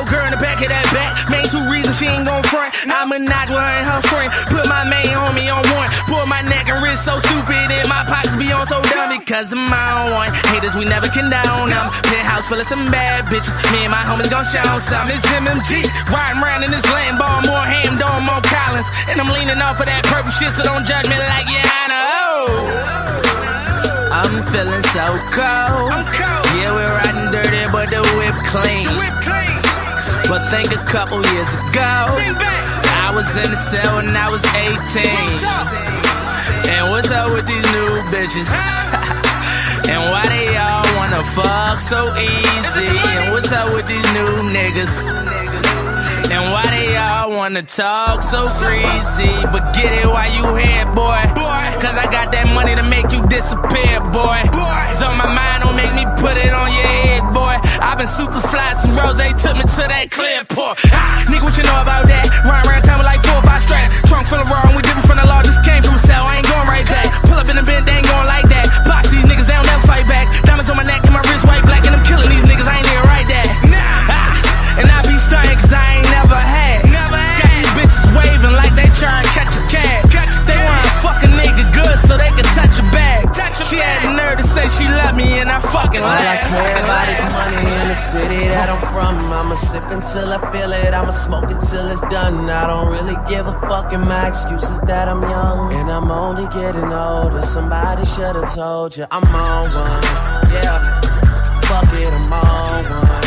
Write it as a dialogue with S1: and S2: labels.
S1: Yo, girl in the back of that back. Main two reasons she ain't gon' front. I'ma knock with her and her friend. Put my main homie on one. Pull my neck and wrist so stupid. And my pockets be on so dumb because of my own one. Haters, we never condone them. Penthouse full of some bad bitches. Me and my homies gon' show some. It's MMG. Riding around in this Lambo. More ham, dome, more Collins. And I'm leaning off of that purple shit, so don't judge me like you know. I'm feeling so cold. I'm cold. Yeah, we're riding dirty, but the whip clean. The whip clean. But think a couple years ago, I was in the cell when I was 18. And what's up with these new bitches? And why they all wanna fuck so easy? And what's up with these new niggas? And why they all wanna talk so breezy? But get it while you here, boy. Cause I got that money to make you disappear, boy. It's on my mind, don't make me put it on your head, boy. I've been super fly since Rose took me to that Clearport. Nigga, what you know about that? Run around town with like 4 or 5 straps. Trunk full of raw, and we different from the law. Just came from a cell, I ain't going right back. Pull up in the bend, they ain't going like that. Box these niggas, they don't never fight back. Diamonds on my neck and my wrist white black, and I'm killing these niggas, I ain't even right that. And I be stunning cause I ain't never had. Got these bitches waving like they trying to catch a cab. They wanna fuck a nigga good so they can touch a bag. She had the nerve to say she love me and I fucking laugh.
S2: All I care about is money in the city that I'm from. I'ma sip until I feel it, I'ma smoke it till it's done. I don't really give a fuck, and my excuse is that I'm young. And I'm only getting older, somebody should've told you I'm on one. Yeah, fuck it, I'm on one.